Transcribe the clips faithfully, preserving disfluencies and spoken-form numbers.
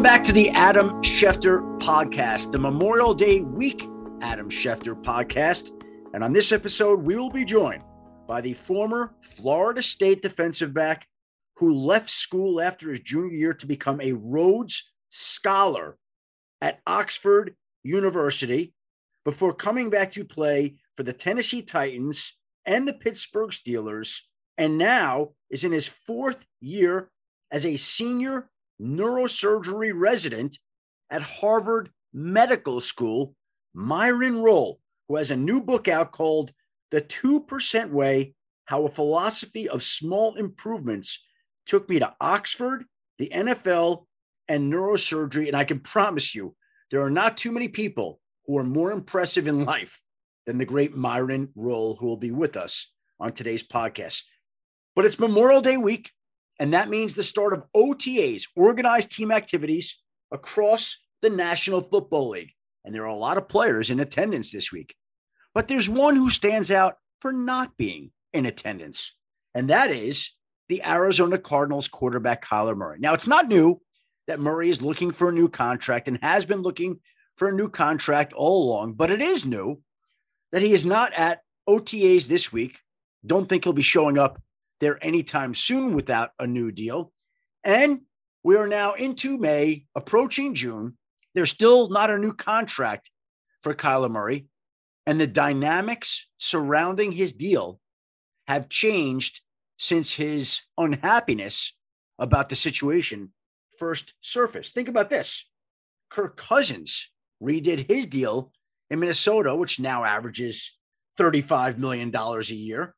back to the Adam Schefter podcast, the Memorial Day week Adam Schefter podcast. And on this episode, we will be joined by the former Florida State defensive back who left school after his junior year to become a Rhodes Scholar at Oxford University before coming back to play for the Tennessee Titans and the Pittsburgh Steelers, and now is in his fourth year as a senior neurosurgery resident at Harvard Medical School. Myron Rolle, who has a new book out called The two percent Way, How a Philosophy of Small Improvements Took Me to Oxford, the N F L, and neurosurgery. And I can promise you, there are not too many people who are more impressive in life than the great Myron Rolle, who will be with us on today's podcast. But it's Memorial Day week, and that means the start of O T As, organized team activities, across the National Football League. And there are a lot of players in attendance this week. But there's one who stands out for not being in attendance, and that is the Arizona Cardinals quarterback Kyler Murray. Now, it's not new that Murray is looking for a new contract and has been looking for a new contract all along, but it is new that he is not at O T As this week. Don't think he'll be showing up there anytime soon without a new deal. And we are now into May, approaching June. There's still not a new contract for Kyler Murray, and the dynamics surrounding his deal have changed since his unhappiness about the situation first surfaced. Think about this. Kirk Cousins redid his deal in Minnesota, which now averages thirty-five million dollars a year.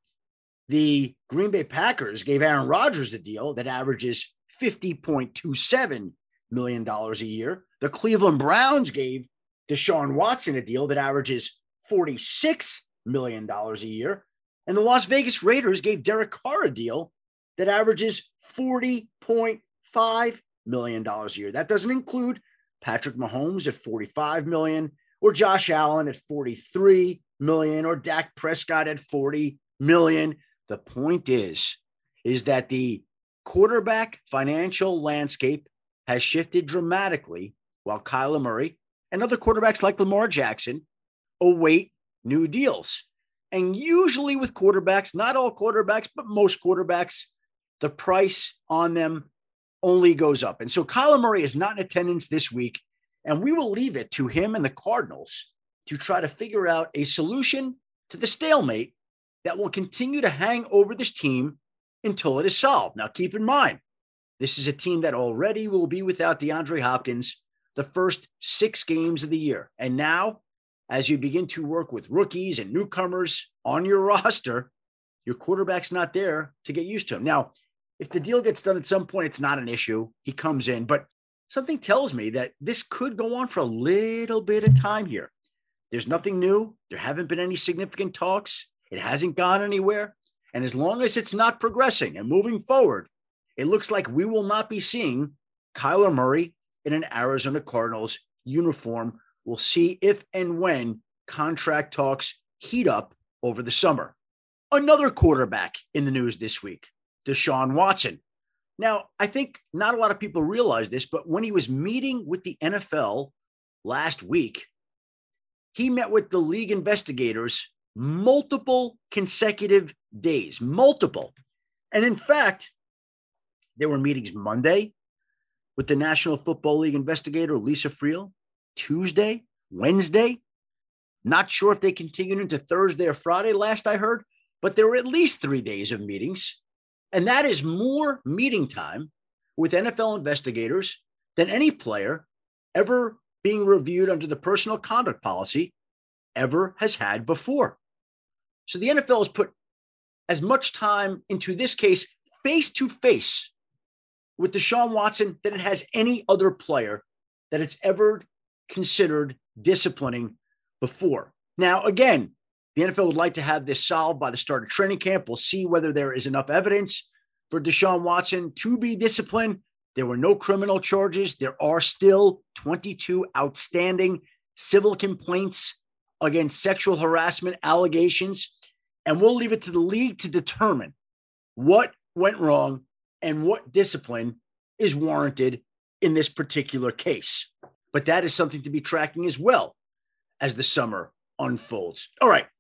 The Green Bay Packers gave Aaron Rodgers a deal that averages fifty point two seven million dollars a year. The Cleveland Browns gave Deshaun Watson a deal that averages forty-six million dollars a year. And the Las Vegas Raiders gave Derek Carr a deal that averages forty point five million dollars a year. That doesn't include Patrick Mahomes at forty-five million dollars, or Josh Allen at forty-three million dollars, or Dak Prescott at forty million dollars. The point is, is that the quarterback financial landscape has shifted dramatically while Kyler Murray and other quarterbacks like Lamar Jackson await new deals. And usually with quarterbacks, not all quarterbacks, but most quarterbacks, the price on them only goes up. And so Kyler Murray is not in attendance this week, and we will leave it to him and the Cardinals to try to figure out a solution to the stalemate that will continue to hang over this team until it is solved. Now, keep in mind, this is a team that already will be without DeAndre Hopkins the first six games of the year. And now, as you begin to work with rookies and newcomers on your roster, your quarterback's not there to get used to him. Now, if the deal gets done at some point, it's not an issue. He comes in, but something tells me that this could go on for a little bit of time here. There's nothing new. There haven't been any significant talks. It hasn't gone anywhere. And as long as it's not progressing and moving forward, it looks like we will not be seeing Kyler Murray in an Arizona Cardinals uniform. We'll see if and when contract talks heat up over the summer. Another quarterback in the news this week, Deshaun Watson. Now, I think not a lot of people realize this, but when he was meeting with the N F L last week, he met with the league investigators multiple consecutive days, multiple. And in fact, there were meetings Monday with the National Football League investigator, Lisa Friel, Tuesday, Wednesday. Not sure if they continued into Thursday or Friday, last I heard, but there were at least three days of meetings. And that is more meeting time with N F L investigators than any player ever being reviewed under the personal conduct policy ever has had before. So the N F L has put as much time into this case face-to-face with Deshaun Watson than it has any other player that it's ever considered disciplining before. Now, again, the N F L would like to have this solved by the start of training camp. We'll see whether there is enough evidence for Deshaun Watson to be disciplined. There were no criminal charges. There are still twenty-two outstanding civil complaints against sexual harassment allegations. And we'll leave it to the league to determine what went wrong and what discipline is warranted in this particular case. But that is something to be tracking as well as the summer unfolds. All right,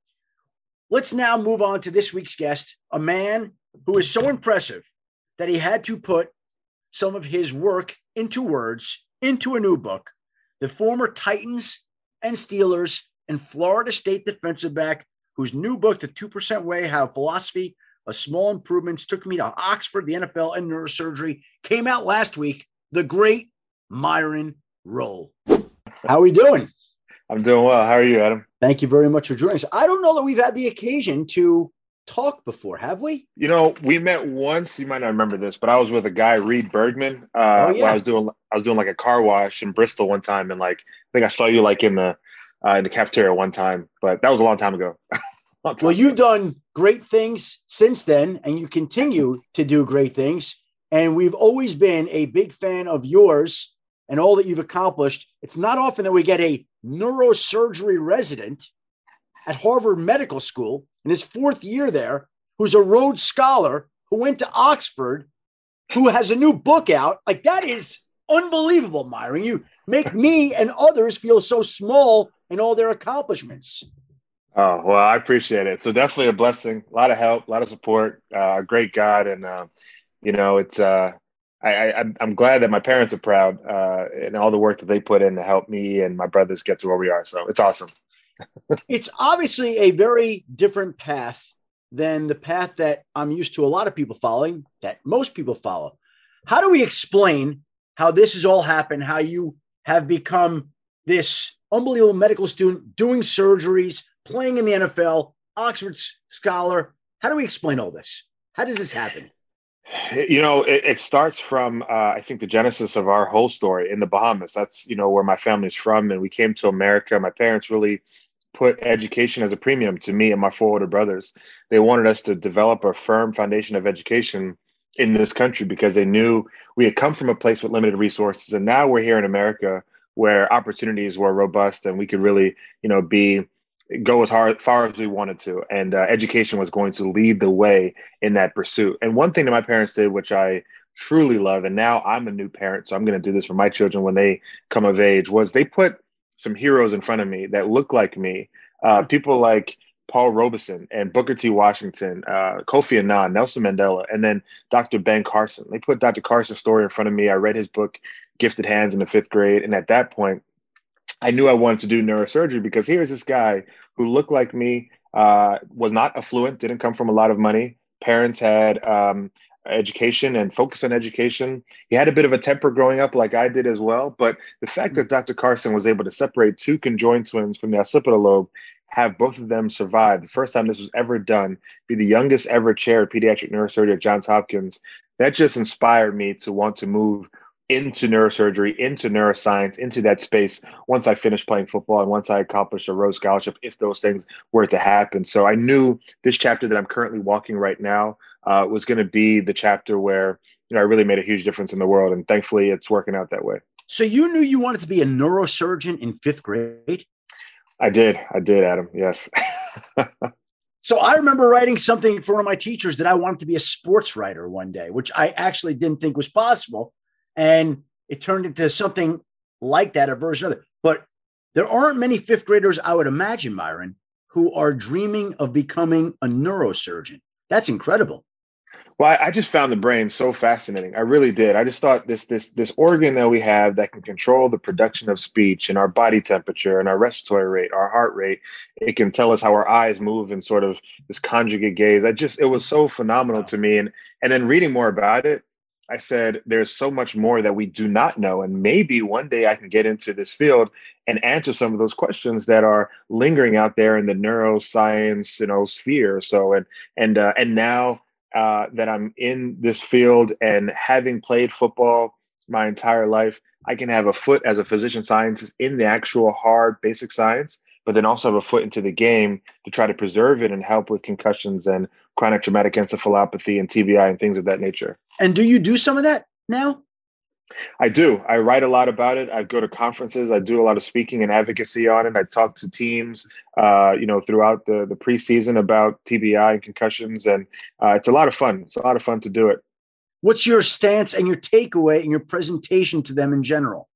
let's now move on to this week's guest, a man who is so impressive that he had to put some of his work into words, into a new book. The former Titans and Steelers and Florida State defensive back, whose new book, The two percent Way, How Philosophy of Small Improvements Took Me to Oxford, the N F L, and Neurosurgery, came out last week. The great Myron Rolle. How are we doing? I'm doing well. How are you, Adam? Thank you very much for joining us. I don't know that we've had the occasion to talk before, have we? You know, we met once. You might not remember this, but I was with a guy, Reed Bergman. Uh, oh, yeah. Where I was doing, I was doing like a car wash in Bristol one time, and like I think I saw you like in the uh, in the cafeteria one time, but that was a long time ago. long time well, ago. You've done great things since then, and you continue to do great things. And we've always been a big fan of yours and all that you've accomplished. It's not often that we get a neurosurgery resident at Harvard Medical School in his fourth year there, who's a Rhodes Scholar, who went to Oxford, who has a new book out. Like, that is unbelievable, Myron. You make me and others feel so small in all their accomplishments. Oh, well, I appreciate it. So definitely a blessing, a lot of help, a lot of support, uh, a great God. And, uh, you know, it's, uh, I, I, I'm glad that my parents are proud uh, and all the work that they put in to help me and my brothers get to where we are. So it's awesome. It's obviously a very different path than the path that I'm used to a lot of people following, that most people follow. How do we explain how this has all happened, how you have become this unbelievable medical student, doing surgeries, playing in the N F L, Oxford Scholar? How do we explain all this? How does this happen? You know, it, it starts from, uh, I think, the genesis of our whole story in the Bahamas. That's, you know, where my family's from. And we came to America. My parents really put education as a premium to me and my four older brothers. They wanted us to develop a firm foundation of education in this country because they knew we had come from a place with limited resources. And now we're here in America where opportunities were robust and we could really, you know, be go as hard, far as we wanted to. And uh, education was going to lead the way in that pursuit. And one thing that my parents did, which I truly love, and now I'm a new parent, so I'm going to do this for my children when they come of age, was they put some heroes in front of me that look like me. Uh, people like Paul Robeson and Booker T. Washington, uh, Kofi Annan, Nelson Mandela, and then Doctor Ben Carson. They put Doctor Carson's story in front of me. I read his book, Gifted Hands, in the fifth grade. And at that point, I knew I wanted to do neurosurgery because here's this guy who looked like me, uh, was not affluent, didn't come from a lot of money. Parents had um, education and focus on education. He had a bit of a temper growing up like I did as well. But the fact that Doctor Carson was able to separate two conjoined twins from the occipital lobe, have both of them survive, the first time this was ever done, be the youngest ever chair of pediatric neurosurgery at Johns Hopkins, that just inspired me to want to move into neurosurgery, into neuroscience, into that space once I finished playing football and once I accomplished a Rhodes Scholarship, if those things were to happen. So I knew this chapter that I'm currently walking right now uh, was going to be the chapter where, you know, I really made a huge difference in the world. And thankfully, it's working out that way. So you knew you wanted to be a neurosurgeon in fifth grade? I did. I did, Adam. Yes. So I remember writing something for one of my teachers that I wanted to be a sports writer one day, which I actually didn't think was possible. And it turned into something like that, a version of it. But there aren't many fifth graders, I would imagine, Myron, who are dreaming of becoming a neurosurgeon. That's incredible. Well, I, I just found the brain so fascinating. I really did. I just thought this this this organ that we have that can control the production of speech and our body temperature and our respiratory rate, our heart rate. It can tell us how our eyes move in sort of this conjugate gaze. I just it was so phenomenal to me. And and then reading more about it, I said, there's so much more that we do not know. And maybe one day I can get into this field and answer some of those questions that are lingering out there in the neuroscience, you know, sphere. So, and, and, uh, and now uh, that I'm in this field and having played football my entire life, I can have a foot as a physician scientist in the actual hard basic science, but then also have a foot into the game to try to preserve it and help with concussions and chronic traumatic encephalopathy and T B I and things of that nature. And do you do some of that now? I do. I write a lot about it. I go to conferences. I do a lot of speaking and advocacy on it. I talk to teams, uh, you know, throughout the, the preseason about T B I and concussions. And uh, it's a lot of fun. It's a lot of fun to do it. What's your stance and your takeaway and your presentation to them in general?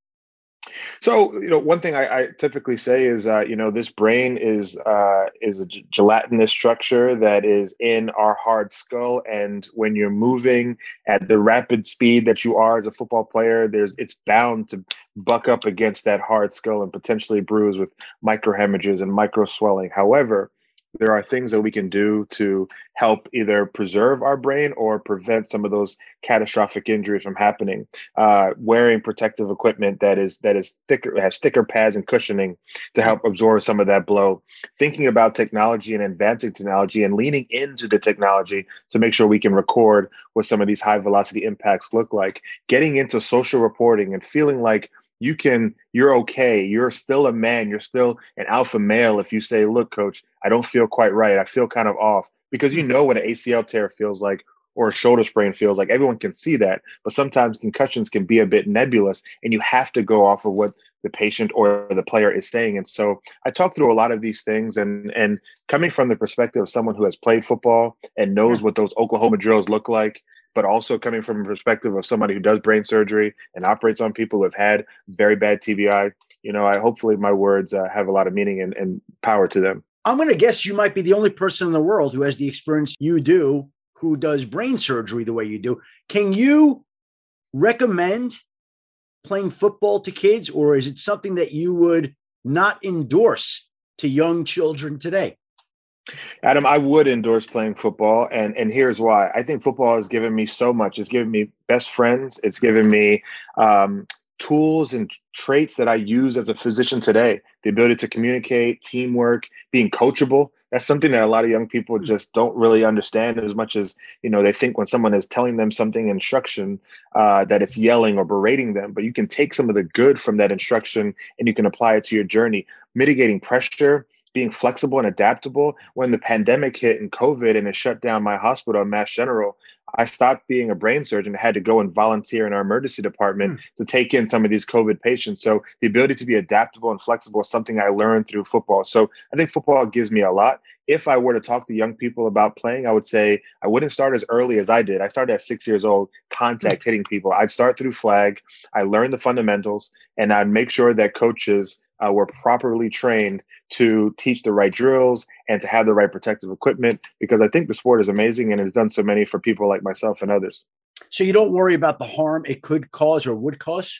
So, you know, one thing I, I typically say is, uh, you know, this brain is uh, is a g- gelatinous structure that is in our hard skull, and when you're moving at the rapid speed that you are as a football player, there's it's bound to buck up against that hard skull and potentially bruise with microhemorrhages and micro swelling. However, there are things that we can do to help either preserve our brain or prevent some of those catastrophic injuries from happening. Uh, wearing protective equipment that is that is thicker, has thicker pads and cushioning to help absorb some of that blow. Thinking about technology and advancing technology and leaning into the technology to make sure we can record what some of these high velocity impacts look like. Getting into social reporting and feeling like you can, you're okay. You're still a man. You're still an alpha male. If you say, look, coach, I don't feel quite right. I feel kind of off, because you know what an A C L tear feels like or a shoulder sprain feels like. Everyone can see that, but sometimes concussions can be a bit nebulous, and you have to go off of what the patient or the player is saying. And so I talk through a lot of these things, and, and coming from the perspective of someone who has played football and knows what those Oklahoma drills look like, but also coming from a perspective of somebody who does brain surgery and operates on people who have had very bad T B I, you know, I hopefully my words uh, have a lot of meaning and, and power to them. I'm going to guess you might be the only person in the world who has the experience you do, who does brain surgery the way you do. Can you recommend playing football to kids, or is it something that you would not endorse to young children today? Adam, I would endorse playing football, and and here's why. I think football has given me so much. It's given me best friends. It's given me um, tools and traits that I use as a physician today. The ability to communicate, teamwork, being coachable. That's something that a lot of young people just don't really understand as much as, you know, they think when someone is telling them something instruction uh, that it's yelling or berating them. But you can take some of the good from that instruction and you can apply it to your journey. Mitigating pressure, being flexible and adaptable. When the pandemic hit and COVID and it shut down my hospital at Mass General, I stopped being a brain surgeon. I had to go and volunteer in our emergency department mm. to take in some of these COVID patients. So the ability to be adaptable and flexible is something I learned through football. So I think football gives me a lot. If I were to talk to young people about playing, I would say I wouldn't start as early as I did. I started at six years old, contact hitting people. I'd start through flag. I learned the fundamentals, and I'd make sure that coaches uh, were properly trained to teach the right drills and to have the right protective equipment, because I think the sport is amazing and has done so many for people like myself and others. So you don't worry about the harm it could cause or would cause?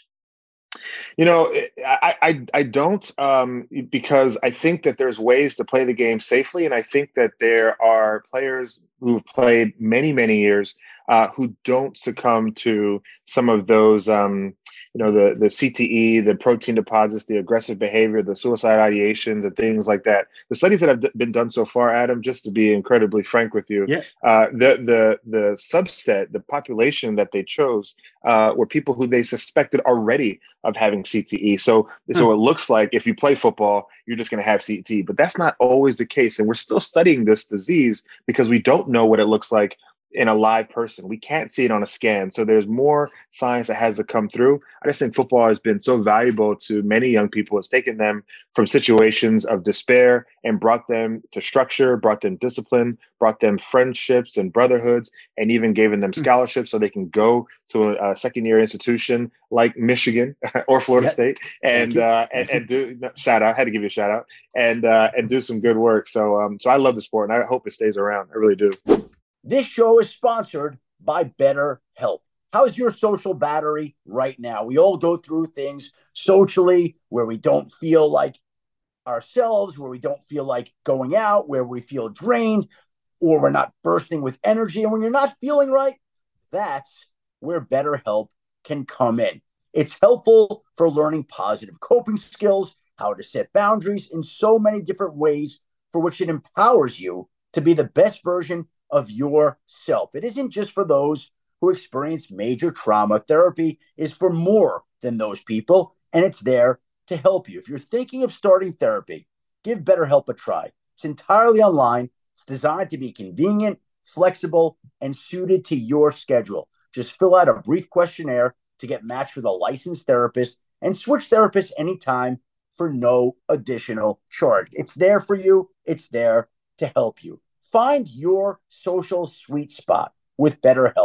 You know, I, I, I don't um, because I think that there's ways to play the game safely. And I think that there are players who've played many, many years uh, who don't succumb to some of those, um, you know, the, the C T E, the protein deposits, the aggressive behavior, the suicide ideations and things like that. The studies that have d- been done so far, Adam, just to be incredibly frank with you, yeah. uh, the, the, the subset, the population that they chose uh, were people who they suspected already of having C T E. So, hmm. so it looks like if you play football, you're just going to have C T E, but that's not always the case. And we're still studying this disease because we don't know what it looks like in a live person. We can't see it on a scan. So there's more science that has to come through. I just think football has been so valuable to many young people. It's taken them from situations of despair and brought them to structure, brought them discipline, brought them friendships and brotherhoods, and even given them scholarships so they can go to a, a second year institution like Michigan or Florida yep. State and, uh, and, and do shout out, I had to give you a shout out and, uh, and do some good work. So, um, so I love the sport and I hope it stays around. I really do. This show is sponsored by BetterHelp. How's your social battery right now? We all go through things socially where we don't feel like ourselves, where we don't feel like going out, where we feel drained, or we're not bursting with energy. And when you're not feeling right, that's where BetterHelp can come in. It's helpful for learning positive coping skills, how to set boundaries in so many different ways, for which it empowers you to be the best version of yourself. It isn't just for those who experience major trauma. Therapy is for more than those people, and it's there to help you. If you're thinking of starting therapy, give BetterHelp a try. It's entirely online. It's designed to be convenient, flexible, and suited to your schedule. Just fill out a brief questionnaire to get matched with a licensed therapist and switch therapists anytime for no additional charge. It's there for you. It's there to help you. Find your social sweet spot with BetterHelp.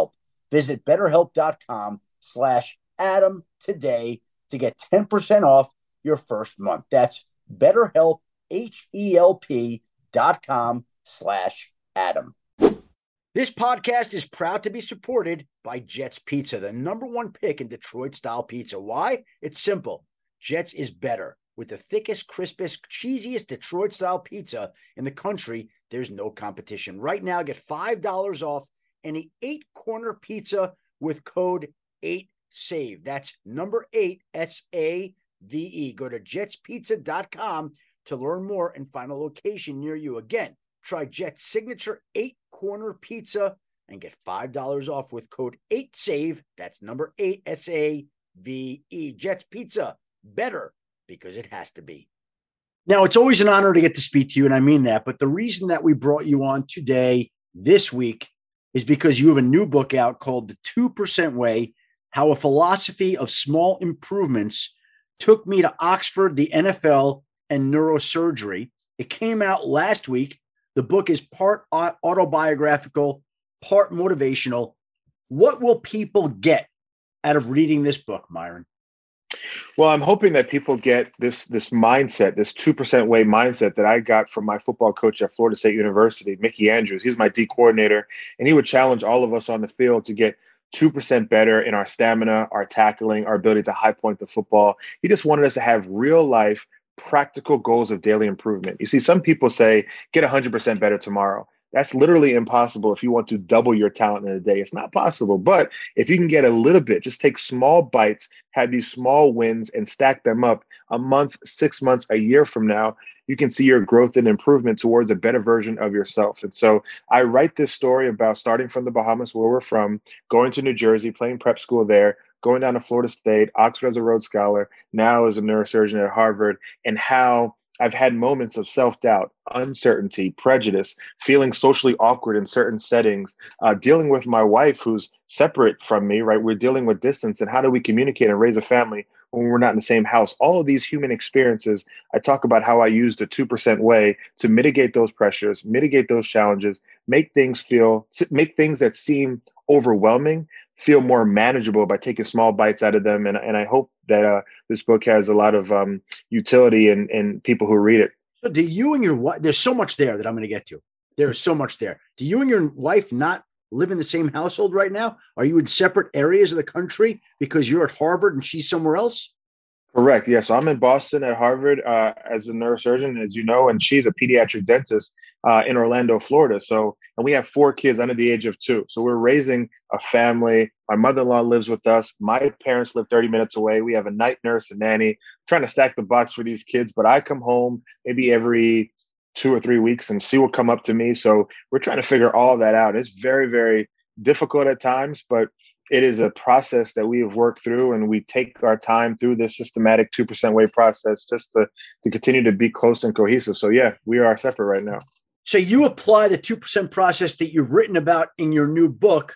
Visit betterhelp.com slash Adam today to get ten percent off your first month. That's BetterHelp, H-E-L-P dot com slash Adam. This podcast is proud to be supported by Jets Pizza, the number one pick in Detroit-style pizza. Why? It's simple. Jets is better. With the thickest, crispest, cheesiest Detroit-style pizza in the country, there's no competition. Right now, get five dollars off any eight-corner pizza with code eight save. That's number eight, S A V E. Go to jets pizza dot com to learn more and find a location near you. Again, try Jet's signature eight-corner pizza and get five dollars off with code eight save. That's number eight, S A V E. Jets Pizza, better because it has to be. Now, it's always an honor to get to speak to you, and I mean that, but the reason that we brought you on today, this week, is because you have a new book out called The two percent Way, How a Philosophy of Small Improvements Took Me to Oxford, the N F L, and Neurosurgery. It came out last week. The book is part autobiographical, part motivational. What will people get out of reading this book, Myron? Well, I'm hoping that people get this this mindset, this two percent way mindset that I got from my football coach at Florida State University, Mickey Andrews. He's my D coordinator, and he would challenge all of us on the field to get two percent better in our stamina, our tackling, our ability to high point the football. He just wanted us to have real life, practical goals of daily improvement. You see, some people say, get one hundred percent better tomorrow. That's literally impossible if you want to double your talent in a day. It's not possible. But if you can get a little bit, just take small bites, have these small wins and stack them up a month, six months, a year from now, you can see your growth and improvement towards a better version of yourself. And so I write this story about starting from the Bahamas, where we're from, going to New Jersey, playing prep school there, going down to Florida State, Oxford as a Rhodes Scholar, now as a neurosurgeon at Harvard, and how I've had moments of self-doubt, uncertainty, prejudice, feeling socially awkward in certain settings, uh, dealing with my wife who's separate from me, right? We're dealing with distance, and how do we communicate and raise a family when we're not in the same house? All of these human experiences, I talk about how I use the two percent way to mitigate those pressures, mitigate those challenges, make things feel, make things that seem overwhelming feel more manageable by taking small bites out of them. And, and I hope that uh, this book has a lot of um, utility in, in people who read it. So do you and your wife, there's so much there that I'm going to get to. There is so much there. Do you and your wife not live in the same household right now? Are you in separate areas of the country because you're at Harvard and she's somewhere else? Correct. Yeah. So I'm in Boston at Harvard uh, as a neurosurgeon, as you know, and she's a pediatric dentist uh, in Orlando, Florida. So, and we have four kids under the age of two. So we're raising a family. My mother-in-law lives with us. My parents live thirty minutes away. We have a night nurse, a nanny, I'm trying to stack the box for these kids. But I come home maybe every two or three weeks and she will come up to me. So we're trying to figure all of that out. It's very, very difficult at times, but it is a process that we have worked through, and we take our time through this systematic two percent way process just to, to continue to be close and cohesive. So yeah, we are separate right now. So you apply the two percent process that you've written about in your new book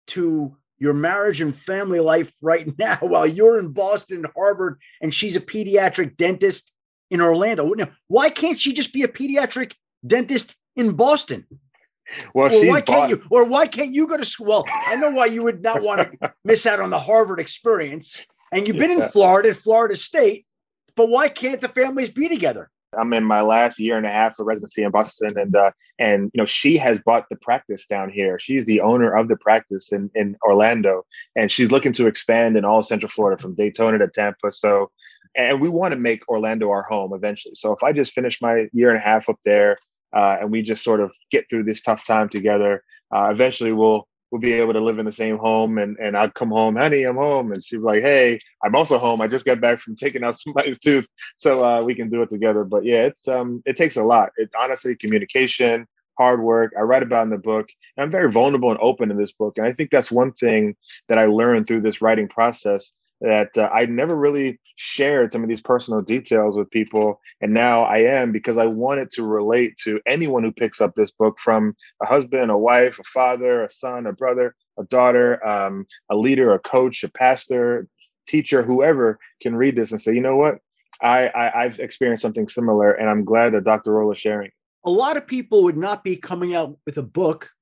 to your marriage and family life right now while you're in Boston, Harvard, and she's a pediatric dentist in Orlando. Now, why can't she just be a pediatric dentist in Boston? Well, or why bought- can't you? Or why can't you go to school? Well, I know why you would not want to miss out on the Harvard experience. And you've been yeah. in Florida, at Florida State, but why can't the families be together? I'm in my last year and a half of residency in Boston, and uh, and you know she has bought the practice down here. She's the owner of the practice in, in Orlando, and she's looking to expand in all Central Florida, from Daytona to Tampa. So, and we want to make Orlando our home eventually. So if I just finish my year and a half up there, uh, and we just sort of get through this tough time together, uh, eventually we'll we'll be able to live in the same home, and, and I'd come home, honey, I'm home. And she'd be like, hey, I'm also home. I just got back from taking out somebody's tooth. So uh, we can do it together. But yeah, it's um, it takes a lot. It honestly, communication, hard work. I write about in the book. And I'm very vulnerable and open in this book. And I think that's one thing that I learned through this writing process, that uh, I never really shared some of these personal details with people. And now I am, because I wanted to relate to anyone who picks up this book, from a husband, a wife, a father, a son, a brother, a daughter, um, a leader, a coach, a pastor, teacher, whoever can read this and say, you know what, I, I, I've experienced something similar, and I'm glad that Doctor Rolla is sharing. A lot of people would not be coming out with a book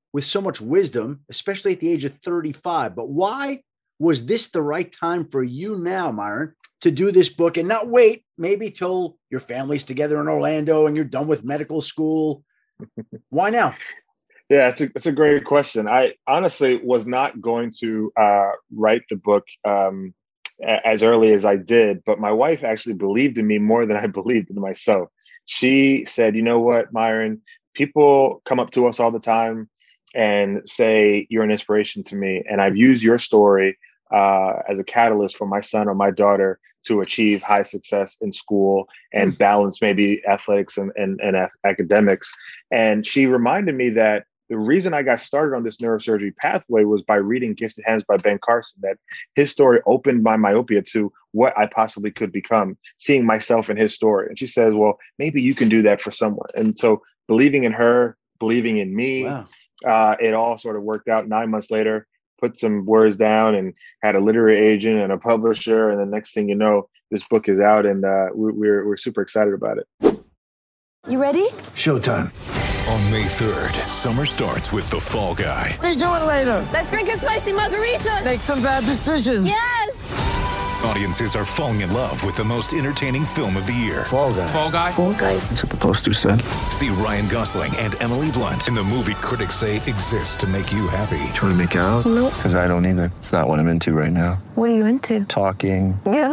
with so much wisdom, especially at the age of thirty-five. But why was this the right time for you now, Myron, to do this book and not wait maybe till your family's together in Orlando and you're done with medical school? Why now? Yeah, it's a, it's a great question. I honestly was not going to uh, write the book um, a- as early as I did, but my wife actually believed in me more than I believed in myself. She said, you know what, Myron, people come up to us all the time and say, you're an inspiration to me. And I've used your story uh, as a catalyst for my son or my daughter to achieve high success in school and balance maybe athletics and, and, and academics. And she reminded me that the reason I got started on this neurosurgery pathway was by reading Gifted Hands by Ben Carson, that his story opened my myopia to what I possibly could become, seeing myself in his story. And she says, well, maybe you can do that for someone. And so believing in her, believing in me, Wow. uh, it all sort of worked out. Nine months later, put some words down and had a literary agent and a publisher. And the next thing you know, this book is out, and uh, we, we're, we're super excited about it. You ready? Showtime. On May third, summer starts with The Fall Guy. Let's do it later. Let's drink a spicy margarita. Make some bad decisions. Yes. Audiences are falling in love with the most entertaining film of the year. Fall Guy. Fall Guy. Fall guy. That's what the poster said. See Ryan Gosling and Emily Blunt in the movie critics say exists to make you happy. Trying to make it out? Nope. Because I don't either. It's not what I'm into right now. What are you into? Talking. Yeah.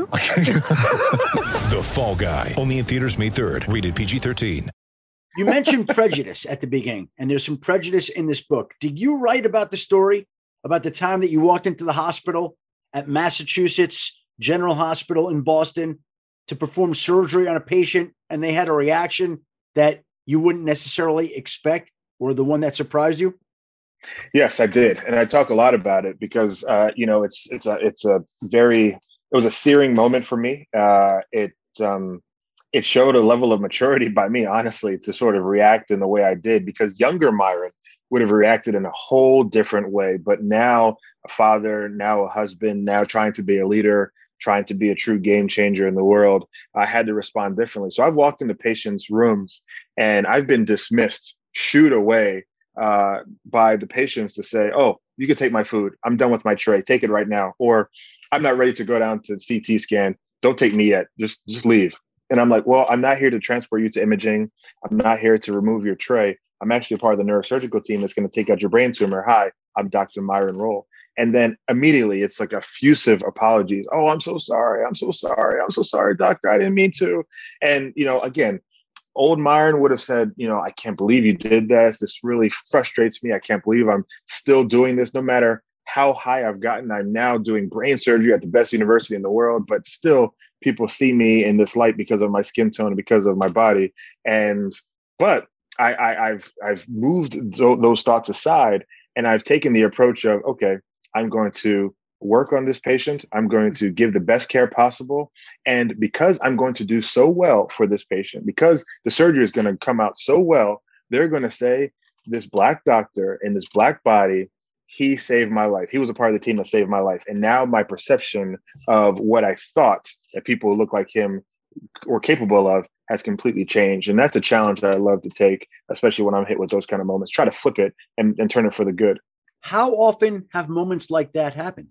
The Fall Guy. Only in theaters May third. Rated P G thirteen. You mentioned prejudice at the beginning, and there's some prejudice in this book. Did you write about the story, about the time that you walked into the hospital at Massachusetts General Hospital in Boston to perform surgery on a patient, and they had a reaction that you wouldn't necessarily expect, or the one that surprised you? Yes, I did, and I talk a lot about it because uh, you know it's it's a it's a very it was a searing moment for me. Uh, it um, it showed a level of maturity by me, honestly, to sort of react in the way I did, because younger Myron would have reacted in a whole different way. But now a father, now a husband, now trying to be a leader, trying to be a true game changer in the world, I had to respond differently. So I've walked into patients' rooms and I've been dismissed, shooed away uh, by the patients to say, oh, you can take my food. I'm done with my tray. Take it right now. Or I'm not ready to go down to C T scan. Don't take me yet. Just, just leave. And I'm like, well, I'm not here to transport you to imaging. I'm not here to remove your tray. I'm actually a part of the neurosurgical team that's going to take out your brain tumor. Hi, I'm Doctor Myron Rolle. And then immediately it's like effusive apologies. Oh, I'm so sorry. I'm so sorry. I'm so sorry, doctor. I didn't mean to. And, you know, again, old Myron would have said, you know, I can't believe you did this. This really frustrates me. I can't believe I'm still doing this. No matter how high I've gotten, I'm now doing brain surgery at the best university in the world, but still people see me in this light because of my skin tone and because of my body. And, but I, I I've, I've moved th- those thoughts aside, and I've taken the approach of, okay, I'm going to work on this patient. I'm going to give the best care possible. And because I'm going to do so well for this patient, because the surgery is going to come out so well, they're going to say, this Black doctor in this Black body, he saved my life. He was a part of the team that saved my life. And now my perception of what I thought that people who look like him were capable of has completely changed. And that's a challenge that I love to take, especially when I'm hit with those kind of moments. Try to flip it and, and turn it for the good. How often have moments like that happened?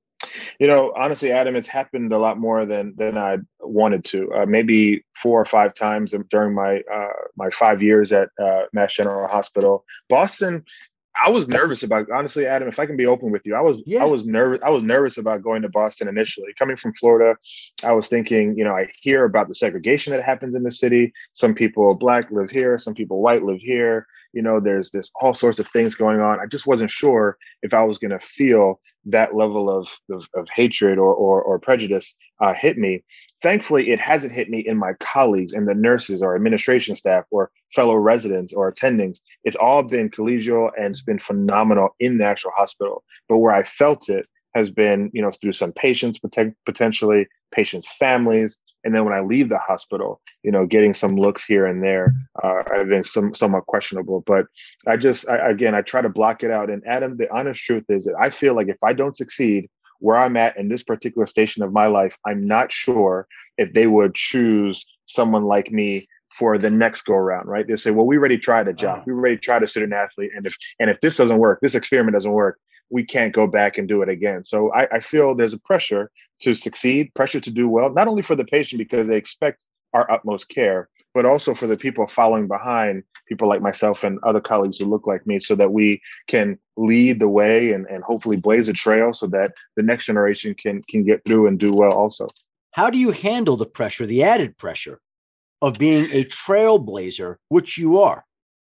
You know, honestly, Adam, it's happened a lot more than than I wanted to. Uh, maybe four or five times during my uh, my five years at uh, Mass General Hospital. Boston, I was nervous about, honestly, Adam, if I can be open with you, I was Yeah. I was nervous. I was nervous about going to Boston initially. Coming from Florida, I was thinking, you know, I hear about the segregation that happens in the city. Some people Black live here, some people white live here. You know, there's there's all sorts of things going on. I just wasn't sure if I was going to feel that level of of, of hatred or or, or prejudice uh, hit me. Thankfully, it hasn't hit me in my colleagues and the nurses or administration staff or fellow residents or attendings. It's all been collegial and it's been phenomenal in the actual hospital. But where I felt it has been, you know, through some patients, poten- potentially patients' families. And then when I leave the hospital, you know, getting some looks here and there, uh, have been some, somewhat questionable. But I just, I, again, I try to block it out. And Adam, the honest truth is that I feel like if I don't succeed where I'm at in this particular station of my life, I'm not sure if they would choose someone like me for the next go around, right? They say, well, we already tried a job. Wow. We already tried a student athlete. And if, and if this doesn't work, this experiment doesn't work, we can't go back and do it again. So I, I feel there's a pressure to succeed, pressure to do well, not only for the patient because they expect our utmost care, but also for the people following behind, people like myself and other colleagues who look like me, so that we can lead the way and, and hopefully blaze a trail so that the next generation can can get through and do well also. How do you handle the pressure, the added pressure of being a trailblazer, which you are?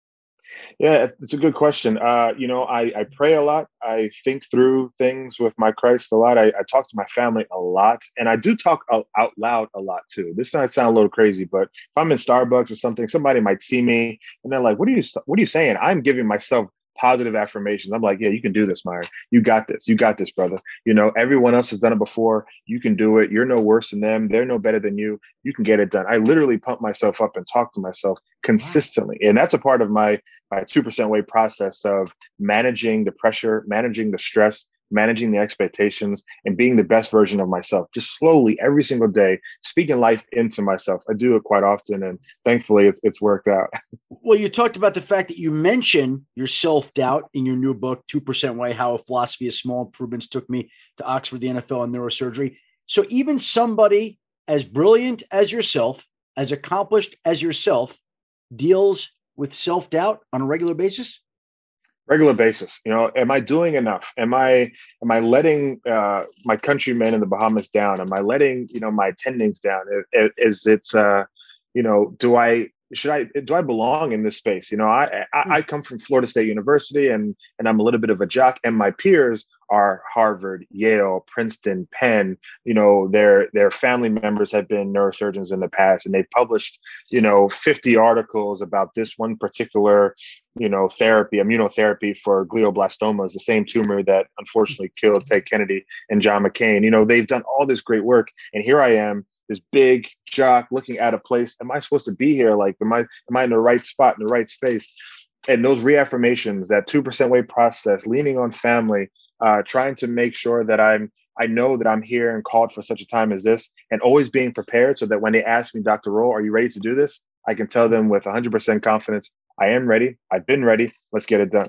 Yeah, it's a good question. Uh, you know, I, I pray a lot. I think through things with my Christ a lot. I, I talk to my family a lot, and I do talk out, out loud a lot too. This might sound a little crazy, but if I'm in Starbucks or something, somebody might see me and they're like, "What are you? What are you saying?" I'm giving myself positive affirmations. I'm like, "Yeah, you can do this, Myron. You got this. You got this, brother. You know, everyone else has done it before. You can do it. You're no worse than them. They're no better than you. You can get it done." I literally pump myself up and talk to myself consistently. And that's a part of my, my two percent weight process of managing the pressure, managing the stress, managing the expectations, and being the best version of myself. Just slowly every single day, speaking life into myself. I do it quite often, and thankfully it's, it's worked out. Well, you talked about the fact that you mention your self-doubt in your new book, two percent Way, How a Philosophy of Small Improvements Took Me to Oxford, the N F L, and Neurosurgery. So even somebody as brilliant as yourself, as accomplished as yourself, deals with self-doubt on a regular basis? Regular basis. You know, am I doing enough? Am I am I letting uh, my countrymen in the Bahamas down? Am I letting, you know, my attendings down? Is, is it's uh, you know, do I should I do I belong in this space? You know, I I, I come from Florida State University, and and I'm a little bit of a jock, and my peers are Harvard, Yale, Princeton, Penn. You know, their their family members have been neurosurgeons in the past, and they've published, you know, fifty articles about this one particular, you know, therapy, immunotherapy for glioblastomas, the same tumor that unfortunately killed Ted Kennedy and John McCain. You know, they've done all this great work, and here I am, this big jock looking at a place. Am I supposed to be here? Like, am I am I in the right spot, in the right space? And those reaffirmations, that two percent weight process, leaning on family, uh, trying to make sure that I'm, I know that I'm here and called for such a time as this, and always being prepared so that when they ask me, Doctor Roll, are you ready to do this? I can tell them with one hundred percent confidence, I am ready. I've been ready. Let's get it done.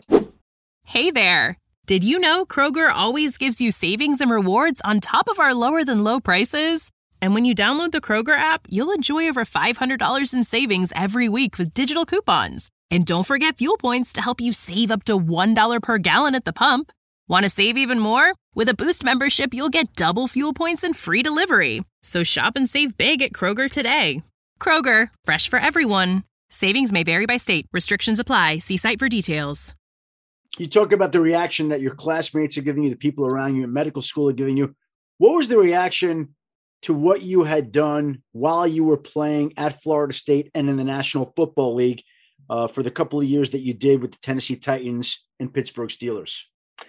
Hey there. Did you know Kroger always gives you savings and rewards on top of our lower than low prices? And when you download the Kroger app, you'll enjoy over five hundred dollars in savings every week with digital coupons. And don't forget fuel points to help you save up to one dollar per gallon at the pump. Want to save even more? With a Boost membership, you'll get double fuel points and free delivery. So shop and save big at Kroger today. Kroger, fresh for everyone. Savings may vary by state. Restrictions apply. See site for details. You talk about the reaction that your classmates are giving you, the people around you in medical school are giving you. What was the reaction to what you had done while you were playing at Florida State and in the National Football League uh, for the couple of years that you did with the Tennessee Titans and Pittsburgh Steelers?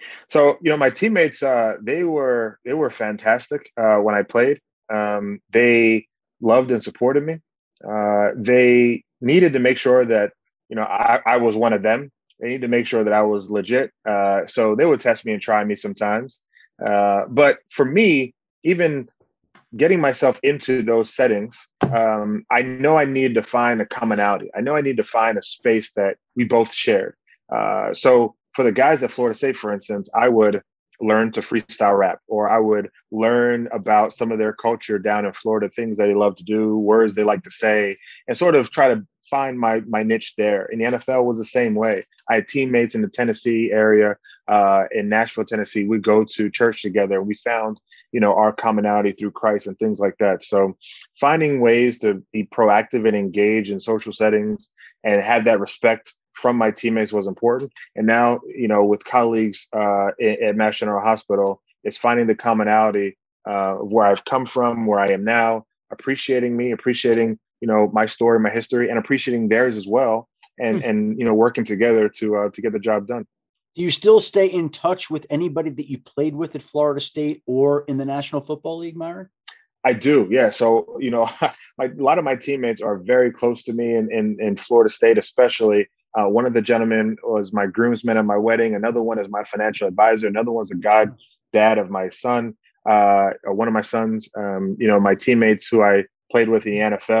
So, you know, my teammates, uh, they were they were fantastic uh, when I played. Um, they loved and supported me. Uh, they needed to make sure that, you know, I, I was one of them. They needed to make sure that I was legit. Uh, so they would test me and try me sometimes. Uh, but for me, even getting myself into those settings, um, I know I needed to find a commonality. I know I need to find a space that we both shared. Uh, so for the guys at Florida State, for instance, I would learn to freestyle rap, or I would learn about some of their culture down in Florida, things that they love to do, words they like to say, and sort of try to find my my niche there. In the N F L was the same way. I had teammates in the Tennessee area, uh, in Nashville, Tennessee. We'd go to church together. We found, you know, our commonality through Christ and things like that. So finding ways to be proactive and engage in social settings and have that respect from my teammates was important. And now, you know, with colleagues uh, at, at Mass General Hospital, it's finding the commonality uh, of where I've come from, where I am now, appreciating me, appreciating, you know, my story, my history, and appreciating theirs as well. And, hmm. and you know, working together to uh, to get the job done. Do you still stay in touch with anybody that you played with at Florida State or in the National Football League, Myron? I do, yeah. So, you know, my, a lot of my teammates are very close to me in, in, in Florida State, especially. Uh, one of the gentlemen was my groomsman at my wedding. Another one is my financial advisor. Another one's a god dad of my son. Uh, one of my sons, um, you know, my teammates who I played with in the N F L,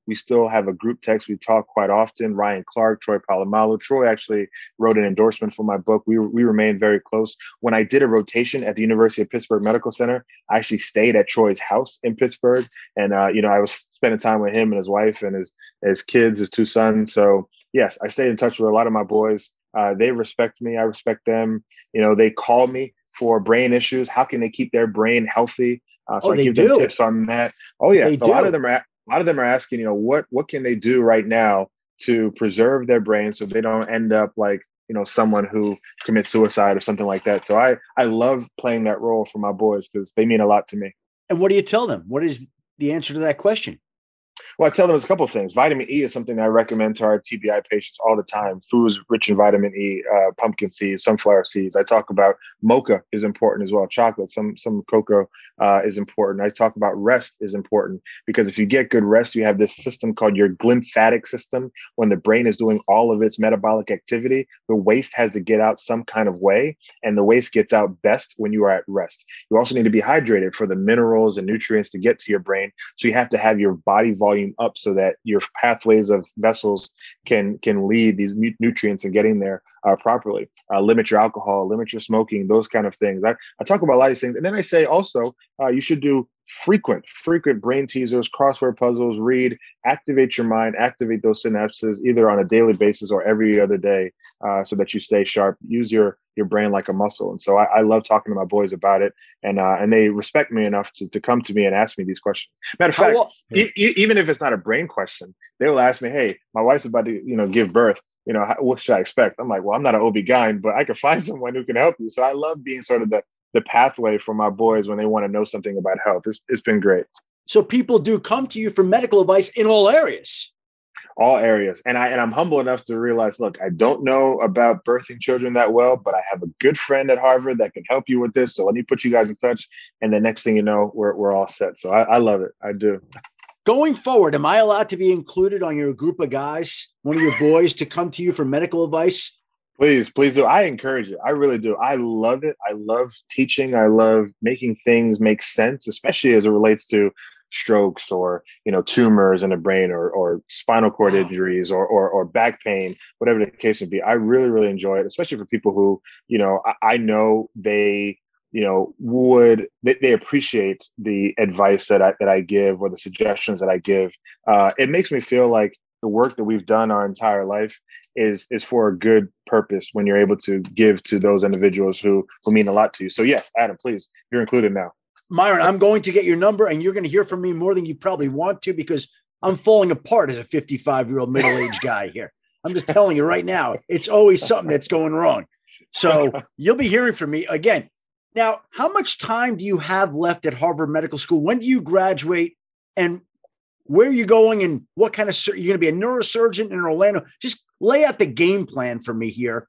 We still have a group text. We talk quite often. Ryan Clark, Troy Polamalu. Troy actually wrote an endorsement for my book. We, we remain very close. When I did a rotation at the University of Pittsburgh Medical Center, I actually stayed at Troy's house in Pittsburgh. And, uh, you know, I was spending time with him and his wife and his, his kids, his two sons. So, yes, I stayed in touch with a lot of my boys. Uh, they respect me. I respect them. You know, they call me for brain issues. How can they keep their brain healthy? Uh, so oh, I they give do. them tips on that. Oh yeah, They a do. lot of them are a lot of them are asking, you know, what what can they do right now to preserve their brain so they don't end up like, you know, someone who commits suicide or something like that. So I I love playing that role for my boys because they mean a lot to me. And what do you tell them? What is the answer to that question? Well, I tell them a couple of things. Vitamin E is something I recommend to our T B I patients all the time. Foods rich in vitamin E, uh, pumpkin seeds, sunflower seeds. I talk about mocha is important as well. Chocolate, some some cocoa uh, is important. I talk about rest is important because if you get good rest, you have this system called your glymphatic system. When the brain is doing all of its metabolic activity, the waste has to get out some kind of way, and the waste gets out best when you are at rest. You also need to be hydrated for the minerals and nutrients to get to your brain. So you have to have your body volume up so that your pathways of vessels can can lead these nu- nutrients and getting there uh, properly. Uh, limit your alcohol, limit your smoking, those kind of things. I, I talk about a lot of these things. And then I say also, uh, you should do frequent, frequent brain teasers, crossword puzzles, read, activate your mind, activate those synapses either on a daily basis or every other day uh, so that you stay sharp. Use your your brain like a muscle. And so I, I love talking to my boys about it. And uh, and they respect me enough to, to come to me and ask me these questions. Matter of fact, well, e- e- even if it's not a brain question, they will ask me, hey, my wife's about to, you know, give birth. You know, how, what should I expect? I'm like, well, I'm not an O B G Y N, but I can find someone who can help you. So I love being sort of the, the pathway for my boys when they want to know something about health. It's, it's been great. So people do come to you for medical advice in all areas. All areas. And I and I'm humble enough to realize, look, I don't know about birthing children that well, but I have a good friend at Harvard that can help you with this. So let me put you guys in touch. And the next thing you know, we're we're all set. So I, I love it. I do. Going forward, am I allowed to be included on your group of guys, one of your boys, to come to you for medical advice? Please, please do. I encourage it. I really do. I love it. I love teaching. I love making things make sense, especially as it relates to strokes or, you know, tumors in the brain or, or spinal cord Wow. injuries or, or, or back pain, whatever the case may be. I really, really enjoy it, especially for people who, you know, I, I know they, you know, would, they, they appreciate the advice that I, that I give or the suggestions that I give. Uh, it makes me feel like the work that we've done our entire life is, is for a good purpose when you're able to give to those individuals who, who mean a lot to you. So yes, Adam, please, you're included now. Myron, I'm going to get your number and you're going to hear from me more than you probably want to because I'm falling apart as a fifty-five-year-old middle-aged guy here. I'm just telling you right now, it's always something that's going wrong. So you'll be hearing from me again. Now, how much time do you have left at Harvard Medical School? When do you graduate and where are you going and what kind of sur- you're going to be a neurosurgeon in Orlando? Just lay out the game plan for me here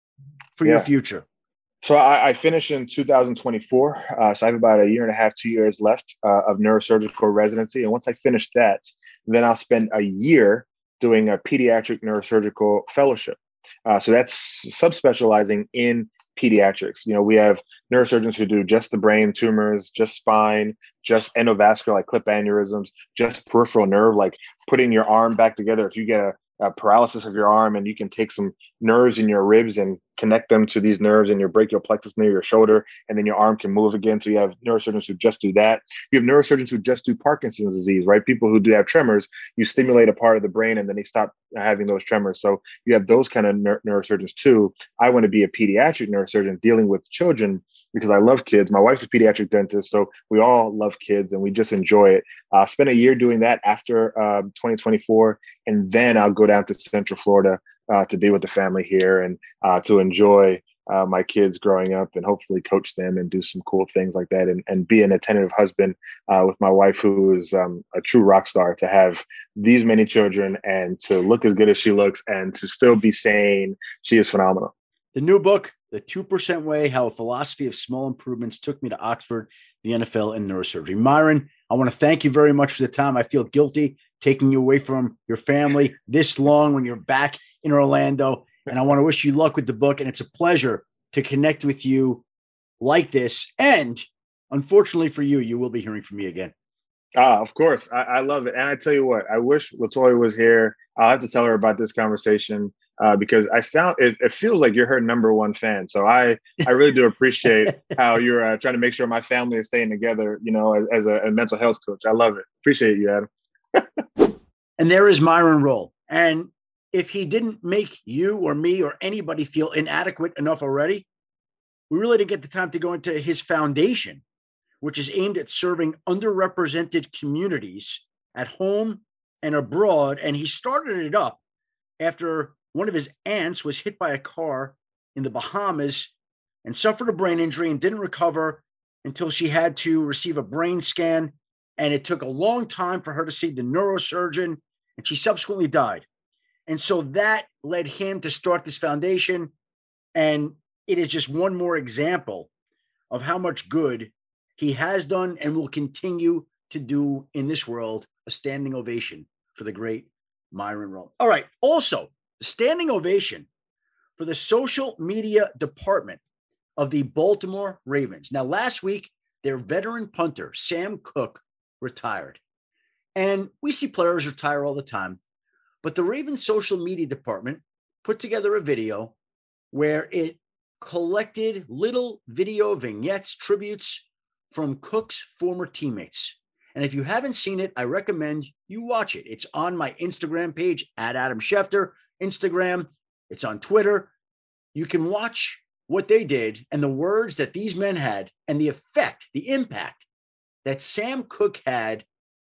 for Yeah. your future. So I, I finished in two thousand twenty-four. Uh, so I have about a year and a half, two years left uh, of neurosurgical residency. And once I finish that, then I'll spend a year doing a pediatric neurosurgical fellowship. Uh, so that's subspecializing in pediatrics. You know, we have neurosurgeons who do just the brain tumors, just spine, just endovascular, like clip aneurysms, just peripheral nerve, like putting your arm back together. If you get a, a paralysis of your arm and you can take some nerves in your ribs and connect them to these nerves in your brachial plexus near your shoulder, and then your arm can move again. So you have neurosurgeons who just do that. You have neurosurgeons who just do Parkinson's disease, right? People who do have tremors, you stimulate a part of the brain and then they stop having those tremors. So you have those kind of neur- neurosurgeons too. I want to be a pediatric neurosurgeon dealing with children because I love kids. My wife's a pediatric dentist, so we all love kids and we just enjoy it. Uh, spend a year doing that after uh, twenty twenty-four, and then I'll go down to Central Florida uh, to be with the family here and uh, to enjoy uh, my kids growing up and hopefully coach them and do some cool things like that and, and be an attentive husband uh, with my wife, who is um, a true rock star, to have these many children and to look as good as she looks and to still be sane. She is phenomenal. The new book, The two percent Way, How a Philosophy of Small Improvements Took Me to Oxford, the N F L, and Neurosurgery. Myron, I want to thank you very much for the time. I feel guilty taking you away from your family this long when you're back in Orlando. And I want to wish you luck with the book. And it's a pleasure to connect with you like this. And unfortunately for you, you will be hearing from me again. Ah, of course. I, I love it. And I tell you what, I wish LaToya was here. I'll have to tell her about this conversation uh, because I sound, it, it feels like you're her number one fan. So I, I really do appreciate how you're uh, trying to make sure my family is staying together, you know, as, as a, a mental health coach. I love it. Appreciate you, Adam. And there is Myron Rolle. And if he didn't make you or me or anybody feel inadequate enough already, we really didn't get the time to go into his foundation, which is aimed at serving underrepresented communities at home and abroad. And he started it up after one of his aunts was hit by a car in the Bahamas and suffered a brain injury and didn't recover until she had to receive a brain scan. And it took a long time for her to see the neurosurgeon, and she subsequently died. And so that led him to start this foundation. And it is just one more example of how much good he has done and will continue to do in this world. A standing ovation for the great Myron Rolle. All right. Also, the standing ovation for the social media department of the Baltimore Ravens. Now, last week, their veteran punter, Sam Koch, retired. And we see players retire all the time. But the Ravens social media department put together a video where it collected little video vignettes, tributes from Cook's former teammates. And if you haven't seen it, I recommend you watch it. It's on my Instagram page at Adam Schefter, Instagram. It's on Twitter. You can watch what they did and the words that these men had and the effect, the impact that Sam Koch had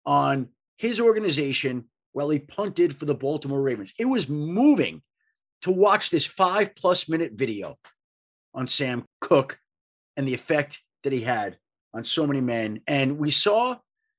on his organization while he punted for the Baltimore Ravens. It was moving to watch this five plus minute video on Sam Koch and the effect that he had on so many men. And we saw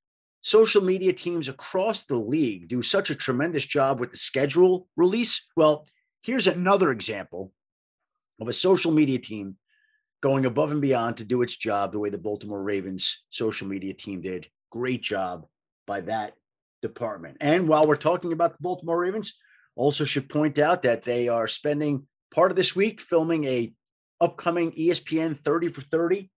social media teams across the league do such a tremendous job with the schedule release. Well, here's another example of a social media team going above and beyond to do its job the way the Baltimore Ravens social media team did. Great job by that department. And while we're talking about the Baltimore Ravens, also should point out that they are spending part of this week filming a upcoming E S P N thirty for thirty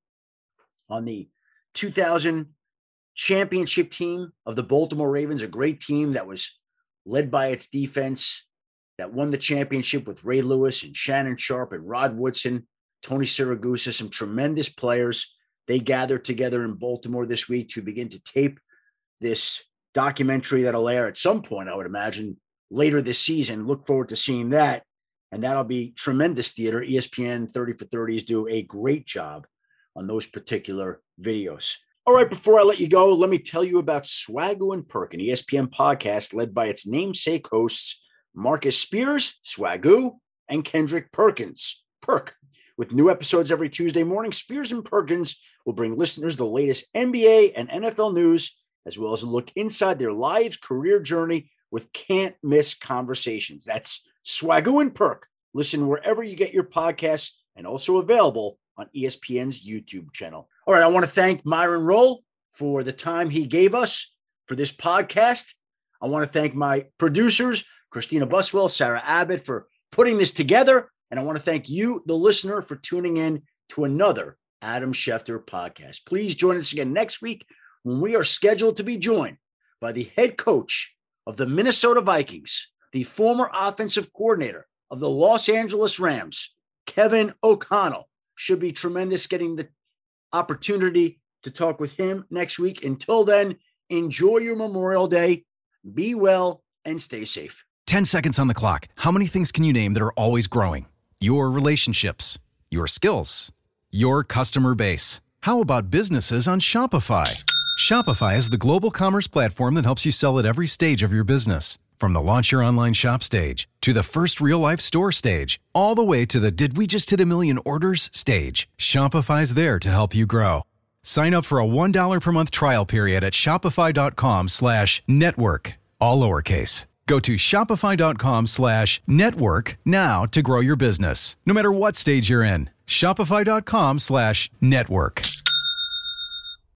on the two thousand championship team of the Baltimore Ravens, a great team that was led by its defense that won the championship with Ray Lewis and Shannon Sharpe and Rod Woodson, Tony Siragusa, some tremendous players. They gathered together in Baltimore this week to begin to tape this documentary that'll air at some point, I would imagine, later this season. Look forward to seeing that. And that'll be tremendous theater. E S P N thirty for thirties do a great job on those particular videos. All right, before I let you go, let me tell you about Swagoo and Perk, an E S P N podcast led by its namesake hosts, Marcus Spears, Swagoo, and Kendrick Perkins, Perk. With new episodes every Tuesday morning, Spears and Perkins will bring listeners the latest N B A and N F L news, as well as a look inside their lives' career journey with can't-miss conversations. That's Swagoo and Perk. Listen wherever you get your podcasts and also available on E S P N's YouTube channel. All right, I want to thank Myron Rolle for the time he gave us for this podcast. I want to thank my producers, Christina Buswell, Sarah Abbott, for putting this together. And I want to thank you, the listener, for tuning in to another Adam Schefter podcast. Please join us again next week when we are scheduled to be joined by the head coach of the Minnesota Vikings, the former offensive coordinator of the Los Angeles Rams, Kevin O'Connell. Should be tremendous getting the opportunity to talk with him next week. Until then, enjoy your Memorial Day, be well, and stay safe. ten seconds on the clock. How many things can you name that are always growing? Your relationships, your skills, your customer base. How about businesses on Shopify? Shopify is the global commerce platform that helps you sell at every stage of your business. From the launch your online shop stage to the first real life store stage, all the way to the did we just hit a million orders stage. Shopify's there to help you grow. Sign up for a one dollar per month trial period at shopify.com slash network, all lowercase. Go to shopify.com slash network now to grow your business. No matter what stage you're in, shopify.com slash network.